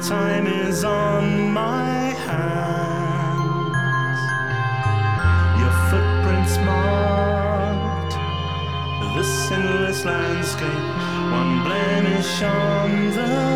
time is on my hands. Your footprints marked this endless landscape, one blemish on the